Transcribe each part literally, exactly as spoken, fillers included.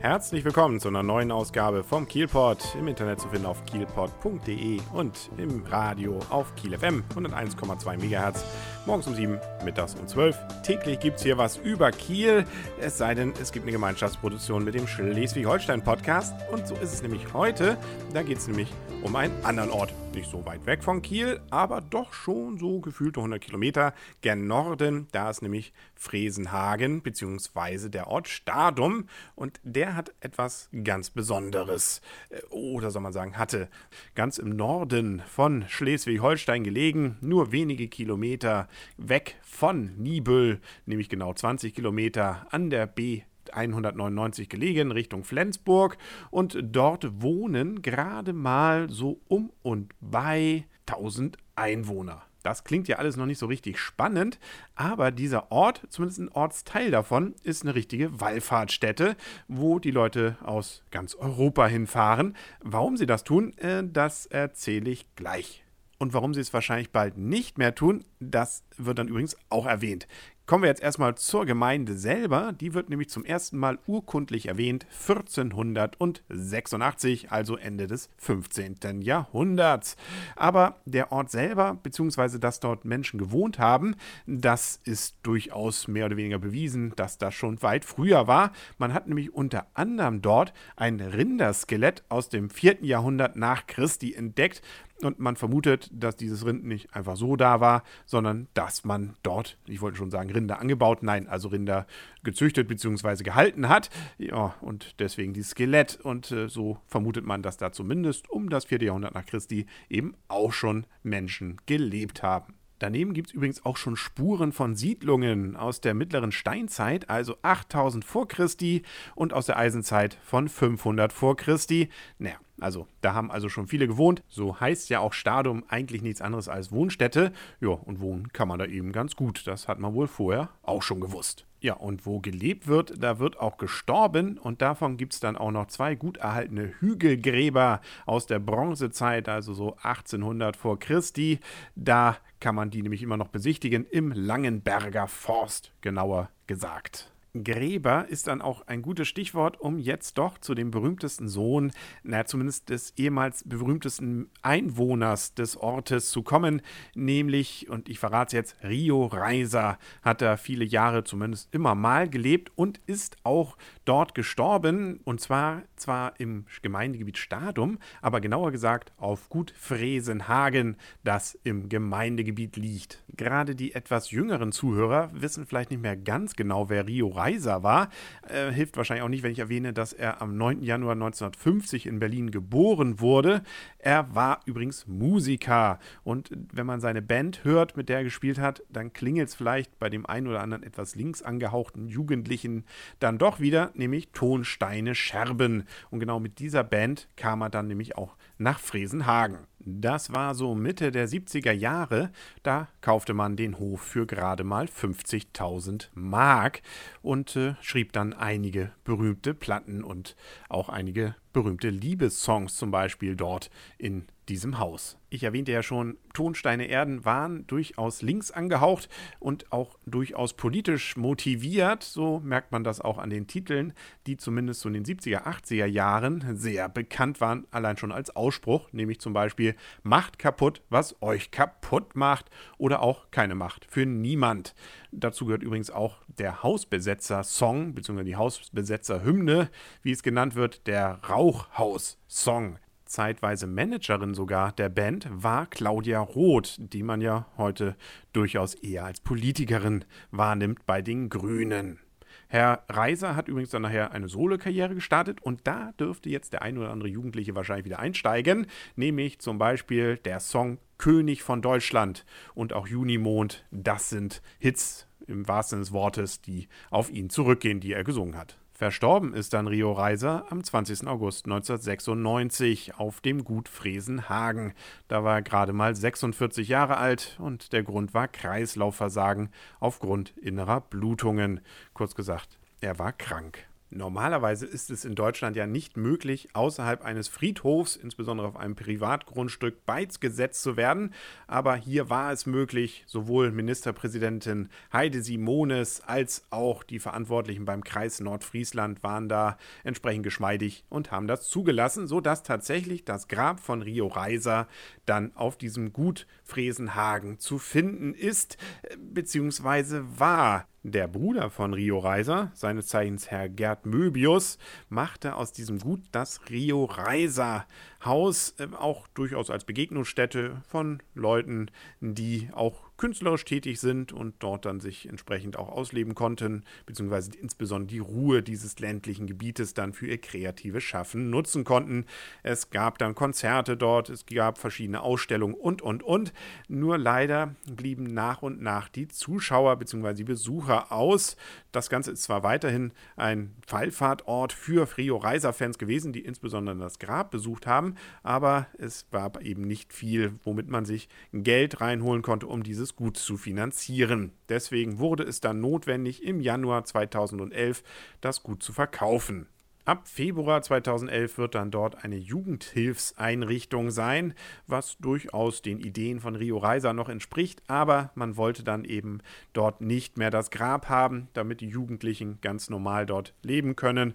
Herzlich willkommen zu einer neuen Ausgabe vom Kielpod, im Internet zu finden auf kielpod punkt de und im Radio auf Kiel F M hunderteins Komma zwei Megahertz. Morgens um sieben, mittags um zwölf. Täglich gibt es hier was über Kiel, es sei denn, es gibt eine Gemeinschaftsproduktion mit dem Schleswig-Holstein-Podcast. Und so ist es nämlich heute. Da geht es nämlich um einen anderen Ort. Nicht so weit weg von Kiel, aber doch schon so gefühlte hundert Kilometer gen Norden. Da ist nämlich Fresenhagen bzw. der Ort Stadum und der hat etwas ganz Besonderes. Oder soll man sagen, hatte. Ganz im Norden von Schleswig-Holstein gelegen, nur wenige Kilometer weg von Niebüll, nämlich genau zwanzig Kilometer an der B hundertneunundneunzig gelegen, Richtung Flensburg, und dort wohnen gerade mal so um und bei tausend Einwohner. Das klingt ja alles noch nicht so richtig spannend, aber dieser Ort, zumindest ein Ortsteil davon, ist eine richtige Wallfahrtsstätte, wo die Leute aus ganz Europa hinfahren. Warum sie das tun, äh, das erzähle ich gleich. Und warum sie es wahrscheinlich bald nicht mehr tun, das wird dann übrigens auch erwähnt. Kommen wir jetzt erstmal zur Gemeinde selber. Die wird nämlich zum ersten Mal urkundlich erwähnt vierzehnhundertsechsundachtzig, also Ende des fünfzehnten Jahrhunderts. Aber der Ort selber, beziehungsweise dass dort Menschen gewohnt haben, das ist durchaus mehr oder weniger bewiesen, dass das schon weit früher war. Man hat nämlich unter anderem dort ein Rinderskelett aus dem vierten Jahrhundert nach Christi entdeckt. Und man vermutet, dass dieses Rind nicht einfach so da war, sondern dass man dort, ich wollte schon sagen, Rinder angebaut, nein, also Rinder gezüchtet bzw. gehalten hat. Ja, und deswegen dieses Skelett. Und äh, so vermutet man, dass da zumindest um das vierte Jahrhundert nach Christi eben auch schon Menschen gelebt haben. Daneben gibt es übrigens auch schon Spuren von Siedlungen aus der mittleren Steinzeit, also achttausend vor Christi, und aus der Eisenzeit von fünfhundert vor Christi. Naja, also da haben also schon viele gewohnt. So heißt ja auch Stadum eigentlich nichts anderes als Wohnstätte. Ja, und wohnen kann man da eben ganz gut. Das hat man wohl vorher auch schon gewusst. Ja, und wo gelebt wird, da wird auch gestorben, und davon gibt es dann auch noch zwei gut erhaltene Hügelgräber aus der Bronzezeit, also so achtzehnhundert vor Christi. Da kann man die nämlich immer noch besichtigen, im Langenberger Forst, genauer gesagt. Gräber ist dann auch ein gutes Stichwort, um jetzt doch zu dem berühmtesten Sohn, na zumindest des ehemals berühmtesten Einwohners des Ortes zu kommen, nämlich, und ich verrate es jetzt, Rio Reiser hat da viele Jahre zumindest immer mal gelebt und ist auch dort gestorben, und zwar zwar im Gemeindegebiet Stadum, aber genauer gesagt auf Gut Fresenhagen, das im Gemeindegebiet liegt. Gerade die etwas jüngeren Zuhörer wissen vielleicht nicht mehr ganz genau, wer Rio Reiser war. Äh, hilft wahrscheinlich auch nicht, wenn ich erwähne, dass er am neunten Januar neunzehnhundertfünfzig in Berlin geboren wurde. Er war übrigens Musiker, und wenn man seine Band hört, mit der er gespielt hat, dann klingelt es vielleicht bei dem einen oder anderen etwas links angehauchten Jugendlichen dann doch wieder, nämlich Tonsteine Scherben. Und genau mit dieser Band kam er dann nämlich auch nach Fresenhagen. Das war so Mitte der siebziger Jahre, da kaufte man den Hof für gerade mal fünfzigtausend Mark und äh, schrieb dann einige berühmte Platten und auch einige berühmte Liebessongs zum Beispiel dort in diesem Haus. Ich erwähnte ja schon, Tonsteine Erden waren durchaus links angehaucht und auch durchaus politisch motiviert. So merkt man das auch an den Titeln, die zumindest so in den siebziger, achtziger Jahren sehr bekannt waren, allein schon als Ausspruch, nämlich zum Beispiel Macht kaputt, was euch kaputt macht, oder auch keine Macht für niemand. Dazu gehört übrigens auch der Hausbesetzer-Song, beziehungsweise die Hausbesetzer-Hymne, wie es genannt wird, der Rauchhaus-Song. Zeitweise Managerin sogar der Band war Claudia Roth, die man ja heute durchaus eher als Politikerin wahrnimmt bei den Grünen. Herr Reiser hat übrigens dann nachher eine Solokarriere gestartet, und da dürfte jetzt der ein oder andere Jugendliche wahrscheinlich wieder einsteigen, nämlich zum Beispiel der Song König von Deutschland und auch Junimond. Das sind Hits im wahrsten Sinne des Wortes, die auf ihn zurückgehen, die er gesungen hat. Verstorben ist dann Rio Reiser am zwanzigsten August neunzehnhundertsechsundneunzig auf dem Gut Fresenhagen. Da war er gerade mal sechsundvierzig Jahre alt, und der Grund war Kreislaufversagen aufgrund innerer Blutungen. Kurz gesagt, er war krank. Normalerweise ist es in Deutschland ja nicht möglich, außerhalb eines Friedhofs, insbesondere auf einem Privatgrundstück, beigesetzt zu werden. Aber hier war es möglich. Sowohl Ministerpräsidentin Heide Simones als auch die Verantwortlichen beim Kreis Nordfriesland waren da entsprechend geschmeidig und haben das zugelassen, sodass tatsächlich das Grab von Rio Reiser dann auf diesem Gut Fresenhagen zu finden ist, beziehungsweise war. Der Bruder von Rio Reiser, seines Zeichens Herr Gerd Möbius, machte aus diesem Gut das Rio Reiser Haus, äh, auch durchaus als Begegnungsstätte von Leuten, die auch künstlerisch tätig sind und dort dann sich entsprechend auch ausleben konnten, beziehungsweise insbesondere die Ruhe dieses ländlichen Gebietes dann für ihr kreatives Schaffen nutzen konnten. Es gab dann Konzerte dort, es gab verschiedene Ausstellungen und, und, und. Nur leider blieben nach und nach die Zuschauer bzw. die Besucher aus. Das Ganze ist zwar weiterhin ein Wallfahrtort für Rio Reiser-Fans gewesen, die insbesondere das Grab besucht haben, aber es war eben nicht viel, womit man sich Geld reinholen konnte, um dieses Gut zu finanzieren. Deswegen wurde es dann notwendig, im Januar zweitausendelf das Gut zu verkaufen. Ab Februar zweitausendelf wird dann dort eine Jugendhilfseinrichtung sein, was durchaus den Ideen von Rio Reiser noch entspricht, aber man wollte dann eben dort nicht mehr das Grab haben, damit die Jugendlichen ganz normal dort leben können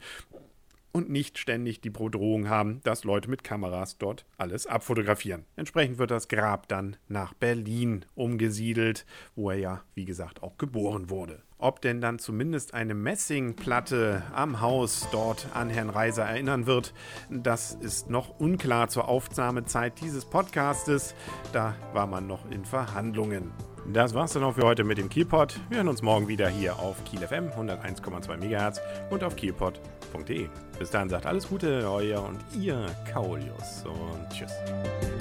und nicht ständig die Bedrohung haben, dass Leute mit Kameras dort alles abfotografieren. Entsprechend wird das Grab dann nach Berlin umgesiedelt, wo er ja, wie gesagt, auch geboren wurde. Ob denn dann zumindest eine Messingplatte am Haus dort an Herrn Reiser erinnern wird, das ist noch unklar zur Aufnahmezeit dieses Podcastes. Da war man noch in Verhandlungen. Das war's dann auch für heute mit dem Kielpod. Wir hören uns morgen wieder hier auf Kiel F M hunderteins Komma zwei Megahertz und auf kielpod punkt de. Bis dahin sagt alles Gute, euer und ihr Kaulius und tschüss.